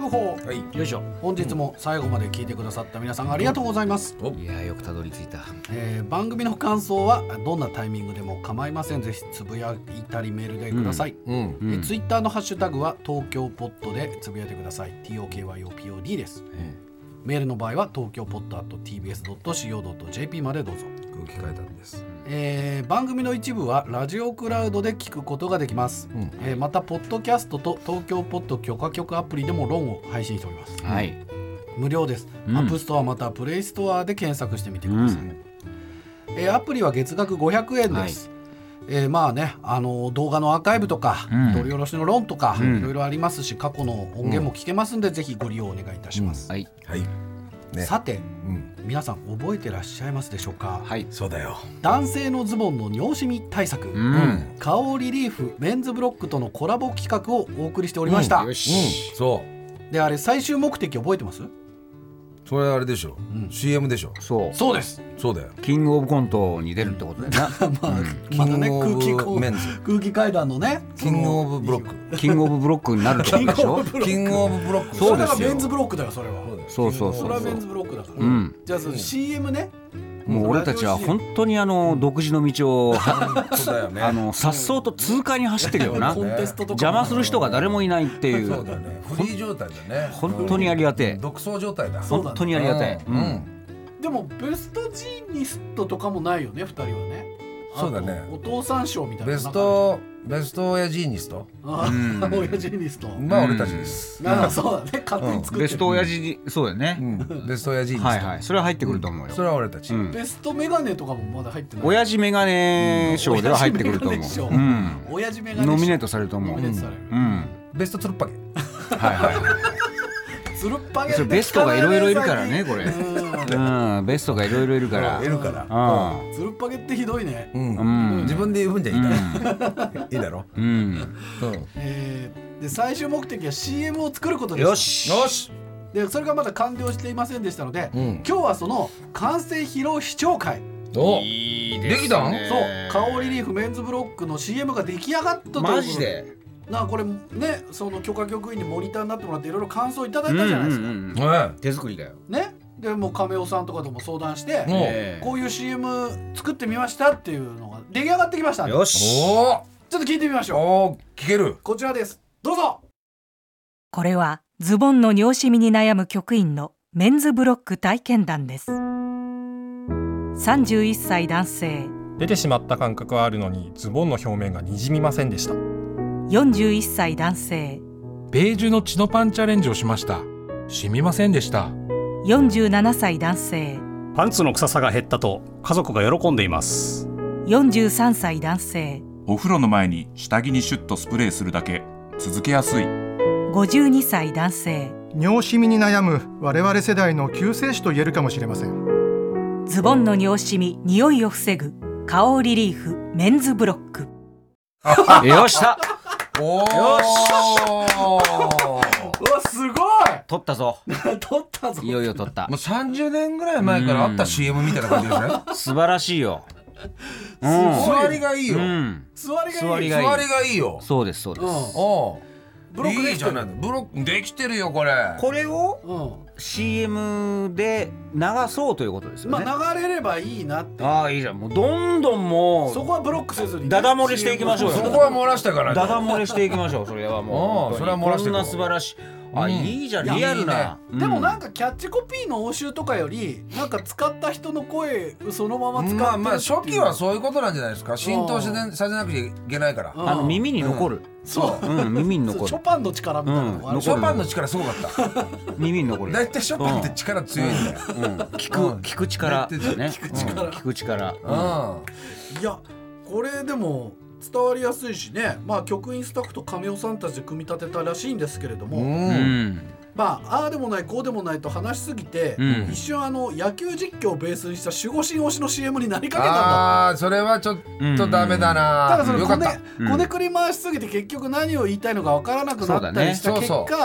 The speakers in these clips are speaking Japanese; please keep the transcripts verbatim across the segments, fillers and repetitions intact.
速報、 はい、 よいしょ。 本日も最後まで聞いてくださった皆さんありがとうございます。 いやよくたどり着いた、 えー、番組の感想はどんなタイミングでも構いません。ぜひつぶやいたりメールでください。 うんうんえー、ツイッターのハッシュタグは東京ポッドでつぶやいてください。 トーキョーポッド です、うん、メールの場合は東京ポッド アット ティービーエス ドット シーオー ドット ジェーピー までどうぞ。 空気階段です。 えー、番組の一部はラジオクラウドで聞くことができます、うんえー、またポッドキャストと東京ポッド許可局アプリでも論を配信しております、 はい、 無料です、うん、アップストアまたはプレイストアで検索してみてください、うんえー、アプリは月額ごひゃくえんです、はいえー、まあねあの動画のアーカイブとか、うん、取り下ろしの論とか、うん、いろいろありますし過去の音源も聞けますんで、うん、ぜひご利用お願いいたします、 うん、はい、 はいね、 さて、うん、皆さん覚えてらっしゃいますでしょうか。 はい、そうだよ。 男性のズボンの尿シミ対策、うん、カオリリーフメンズブロックとのコラボ企画をお送りしておりました、 うん、よし、うん、そうであれ最終目的覚えてます？ それあれでしょ、うん、シーエム でしょ。 そうそうです。 そうだよ。 キングオブコントに出るってことだよな、 まあ、うん、まだね空気メンズ空気階段のねキングオブブロックキングオブブロックになるってことでしょ。 キングオブブロックそうですよ。それがメンズブロックだよそれは。 そうそうそう。 それはメンズブロックだから、 うん、 じゃあその シーエム ね、 もう俺たちは本当にあの独自の道をそうだよね、 あの颯爽と痛快に走ってるよな。 コンテストとか邪魔する人が誰もいないっていう。 そうだね。フリー状態だね。 本当にありがてえ。 独走状態だ。 本当にありがたい。うんうん、 でもベストジーニストとかもないよねふたりはね。 そうだね。 お父さん賞みたいな。 ベストベスト親ジーニスト。 あ、うん、親ジーニスト。 まあ俺たちです。 うん、あ、そうだね。勝手に作ってる、 うん。ベスト親父、そうだよね。 うん、ベスト親ジーニスト。 はいはい。それは入ってくると思うよ。 うん、それは俺たち。 うん、ベストメガネとかもまだ入ってない。 親父メガネ賞では入ってくると思う。うん。 親父メガネ。 ノミネートされると思う。 ノミネートされる。 うん。 ベストツルッパゲ。 はいはい。ツルッパゲ。 それベストがいろいろいるからねこれ。うん。ベストがいろいろいるから。 いるから。 うん。 ツルッパゲってひどいね。 うん。自分で言うんじゃいいだろ。いいだろ。 うん。 えー、で最終目的は シーエム を作ることです。 よし。 よし。 でそれがまだ完了していませんでしたので、 うん、 今日はその完成披露試聴会。 おいいですね。できたん？ そう、カオリリーフメンズブロックの シーエム が出来上がったということで。 マジで？ なあこれね、その許可局員にモニターになってもらっていろいろ感想いただいたじゃないですか。うんうんうんはい、 手作りだよ。 ね。でもう亀尾さんとかとも相談して、 えー、こういう シーエム 作ってみましたっていうのが出来上がってきましたんで。 よし。 おちょっと聞いてみましょう。 お聞ける。 こちらです。どうぞ。 これはズボンの尿シミに悩む局員のメンズブロック体験談です。さんじゅういっさい男性。 出てしまった感覚はあるのにズボンの表面がにじみませんでした。 よんじゅういっさい男性。 ベージュのチノパンチャレンジをしました。染みませんでした。 よんじゅうななさい男性。 パンツの臭さが減ったと家族が喜んでいます。 よんじゅうさんさい男性。 お風呂の前に下着にシュッとスプレーするだけ。続けやすい。 ごじゅうにさい男性。 尿シミに悩む我々世代の救世主と言えるかもしれません。 ズボンの尿シミ、匂いを防ぐカオリリーフメンズブロック。 よっしゃ。 おーよし。 うわすごい。 取ったぞ。 取ったぞ。 いよいよ取った。 もうさんじゅうねんぐらい前からあった シーエム みたいな感じですね。 素晴らしいよ。 うん、座りがいいよ。 うん、 座りがいい。 座りがいい。座りがいいよ。 そうですそうです。うん、 おブロックできてる。 いいじゃない。ブロックできてるよこれ。 これを シーエム で流そうということですよね。 まあ流れればいいなって。 ああいいじゃん。もうどんどんもうそこはブロックせずに、ね、 ダダ漏れしていきましょうよ。 そこは漏らしたから。 ダダ漏れしていきましょう。それはもう。 それは漏らしていこう。 こんな素晴らしい。あ、うん、いいじゃんリアルな、 ねうん、でもなんかキャッチコピーの応酬とかよりなんか使った人の声そのまま使ってる。 まあまあ初期はそういうことなんじゃないですか。浸透させなくちゃいけないから。 あの耳に残る、うん、 そう、 うん、耳に残る。 ショパンの力みたいなのがある、 うん、ショパンの力すごかった耳に残る。 だいたいショパンって力強いんだよ、 うんうん、聞く、うん、聞く力ですね。 聞く力、 うん、聞く力、 うん、いやこれでも伝わりやすいしね。まあ局員スタッフと亀尾さんたちで組み立てたらしいんですけれども、 うんまあ、ああでもないこうでもないと話しすぎて、うん、一瞬あの野球実況をベースにした守護神推しの シーエム になりかけたんだ。 ああそれはちょっとダメだな、 うん、ただそれこね、 うん、 こねくり回しすぎて結局何を言いたいのか分からなくなったりした結果、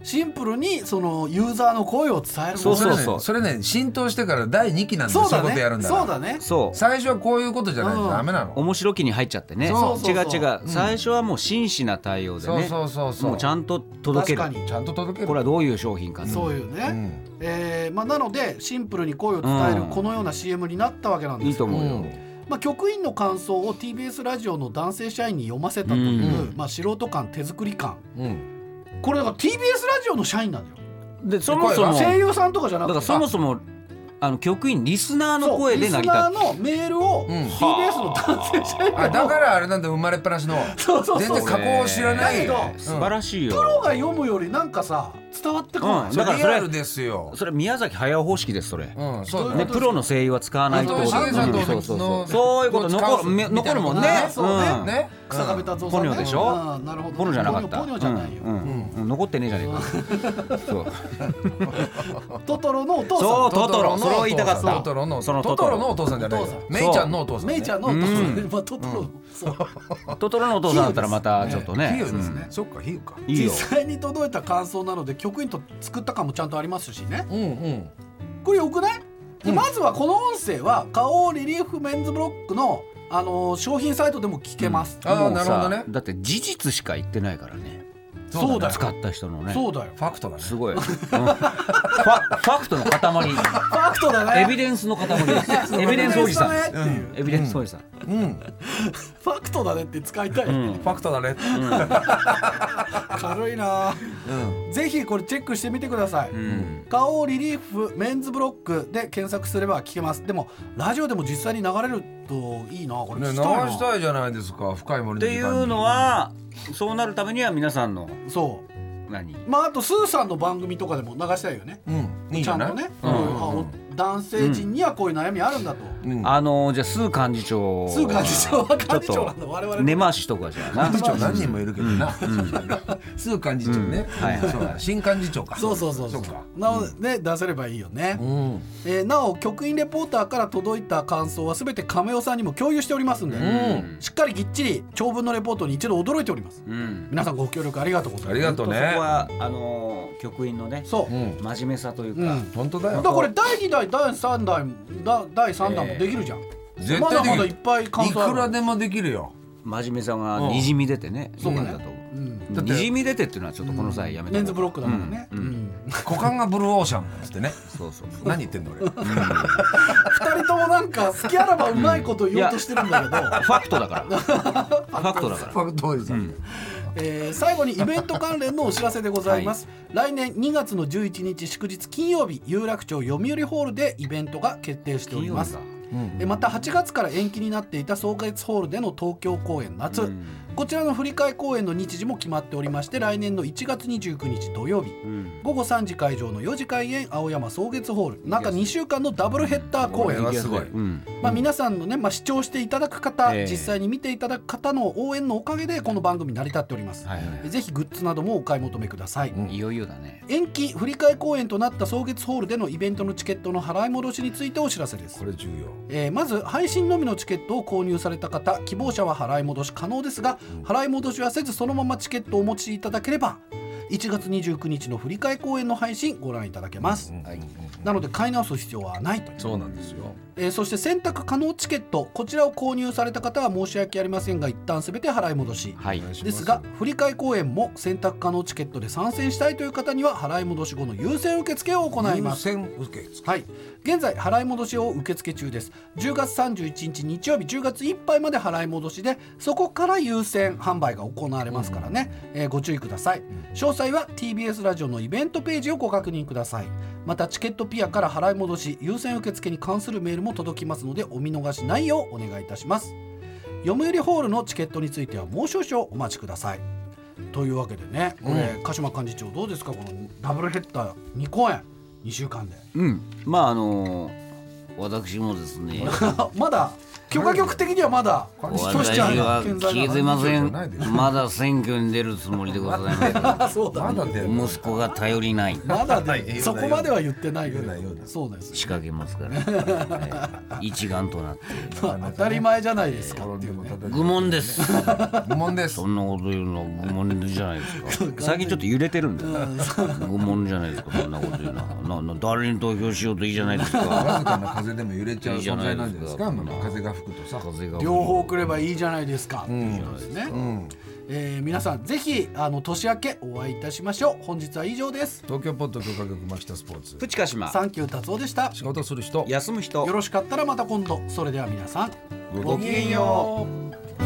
シンプルにそのユーザーの声を伝えるそうそうそう。それね浸透してからだいにきなんでそうだそういうことやるんねだから。 そうだねそう最初はこういうことじゃないとダメなの。 面白期に入っちゃってね。 そうそうそう違う違う、最初はもう真摯な対応でね、 そうそうそうそう。 もうちゃんと届ける。 確かにちゃんと届ける。 これはどういう商品か、 そういうね、 うんえーまあ、なのでシンプルに声を伝えるうんこのような シーエム になったわけなんですいいと思うよ、 うんまあ、局員の感想を ティービーエス ラジオの男性社員に読ませたという、まあ、素人感手作り感、 うんこれだから ティービーエス ラジオの社員なんだよ。 でそもそも声優さんとかじゃなくてだからそもそもあの局員リスナーの声で成り立そうリスナーのメールを ティービーエス の男性社員のあだからあれなんだ生まれっぱなしのそうそうそう全然加工を知らない。 だけどうん素晴らしいよ。 プロが読むよりなんかさ伝わってこない、 うんだからそれリアルですよ。 それ宮崎駿方式ですそれ。 うんそうだね、プロの声優は使わないってこと。 伊藤茂さんとうんそうそうそうのそういうこと使う残るめみたいな残るもんね。 ねそうねうんね草壁達夫さんねポニョでしょうんなるほどねポニョじゃなかった。 ポニョポニョじゃないよ、 うんうんうん残ってねえじゃねえか。そうトトロのお父さんそうトトロそれを言いたかったトトロのそのトトロのお父さんじゃないよお父さんメイちゃんのお父さんね。 メイちゃんのお父さん、 うんまあ、トトロ、そうトトロのお父さんだったらまたちょっとね。 比喩ですうんね。そっか比喩か。 いいよ。 実際に届いた感想なので局員と作った感もちゃんとありますしね。 うんうん。 これよくない？でまずはこの音声は花王リリーフメンズブロックの、あのー商品サイトでも聞けます、 ああもうさなるほどね。 だって事実しか言ってないからね。 そうだよ使った人のね。 そうだよファクトだね。 すごい。うんファファクトの塊。 ファクトだねエビデンスの塊です。エビデンスおじさん。 エビデンスだねっていうエビデンスおじさん。 うん。 ファクトだねって使いたい、 うんファクトだね。 軽いな、 うん。 ぜひこれチェックしてみてください、 うん花王リリーフメンズブロックで検索すれば聞けます。でもラジオでも実際に流れるといいなこれね流聞きたいな、 したいじゃないですか深い森のって時間に。 いうのはそうなるためには皆さんのそう何まああとスーさんの番組とかでも流したいよね。 うんいいちじゃない。 ゃんとね、 うんこういうあお男性陣にはこういう悩みあるんだと、 うん。 あのじゃあスー幹事長スー幹事長は幹事長なんだ我々 根回しとかじゃあな幹事長何人もいるけどな。スー幹事長ね。 うんはいはいそうだ新幹事長か。 そうそうそうそうそうか。 なので、ね出せればいいよね、 うん。 えーなお局員レポーターから届いた感想はすべて亀尾さんにも共有しておりますんで、 んしっかりぎっちり長文のレポートに一度驚いております。 うん皆さんご協力ありがとうございます。 ありがとうねそこはあの局員のねそう、 うん。 真面目さというかうん本当だよ。 だからこれだいにだいだいさんだいだだいさんだんもできるじゃん、 絶まだ対できる。 まだいっぱい感い想あるくらでもできるよ。 真面目さがにじみ出てねそうだねいいんだと思ううんだってにじみ出てっていうのはちょっとこの際やめたメンズブロックだからね、 うんうん股間がブルーオーシャンなんつってね。 そうそうそう何言ってんの俺。 二人ともなんか好きあらばうまいこと言おうとしてるんだけど、 ファクトだからファクトだからファクトおじさん。 えー最後にイベント関連のお知らせでございます、来年にがつのじゅういちにち祝日金曜日有楽町読売ホールでイベントが決定しております。えまたはちがつから延期になっていた草月ホールでの東京公演夏、 うんこちらの振り替え公演の日時も決まっておりまして、来年のいちがつにじゅうくにち土曜日うんごごさんじ会場のよじ開演青山草月ホール中にしゅうかんのダブルヘッダー公演これはすごい。 うんまあ、皆さんのね、まあ、視聴していただく方、 ええ実際に見ていただく方の応援のおかげでこの番組成り立っております、 はいはぜひグッズなどもお買い求めください、 いいよいよだね延期振り替え公演となった草月ホールでのイベントのチケットの払い戻しについてお知らせですこ、れ重要。 えーまず配信のみのチケットを購入された方希望者は払い戻し可能ですが、払い戻しはせずそのままチケットをお持ちいただければいちがつにじゅうくにちの振り替え公演の配信ご覧いただけます、 はいなので買い直す必要はないという、 そうなんですよ。 えーそして選択可能チケットこちらを購入された方は申し訳ありませんが一旦すべて払い戻し、 はいですが振り替え公演も選択可能チケットで参戦したいという方には払い戻し後の優先受付を行います。 優先受付。 はい、現在払い戻しを受付中です。じゅうがつさんじゅういちにち日曜日じゅうがついっぱいまで払い戻しでそこから優先販売が行われますからね、えーご注意ください。詳細は ティービーエス ラジオのイベントページをご確認ください。またチケットピアから払い戻し優先受付に関するメールも届きますのでお見逃しないようお願いいたします。読売ホールのチケットについてはもう少々お待ちください。というわけでね、これ、鹿島幹事長どうですか、このダブルヘッダーにこえんにしゅうかんでうんまああのー私もですねまだ許可局的にはまだトシちゃんが私は聞いてません。まだ選挙に出るつもりでございます。 そうだ、ね、 息子が頼りない。 まだね、そこまでは言ってないけど、そうです。 仕掛けますから、一丸となって当たり前じゃないですか。 愚問です。 愚問です。 そんなこと言うの愚問じゃないですか。最近ちょっと揺れてるんだよ。愚問じゃないですか。そんなこと言うのはなな誰に投票しようといいじゃないですか。 わずかな風でも揺れちゃう存在なんじゃないですか。風が吹くとさ、 両方来ればいいじゃないですか。うんですね。うんえー、皆さんぜひあの年明けお会いいたしましょう。本日は以上です。 東京ポッド許可局牧田スポーツプチカシマサンキュー達夫でした。 仕事する人休む人よろしかったらまた今度。それでは皆さんごきげんよう。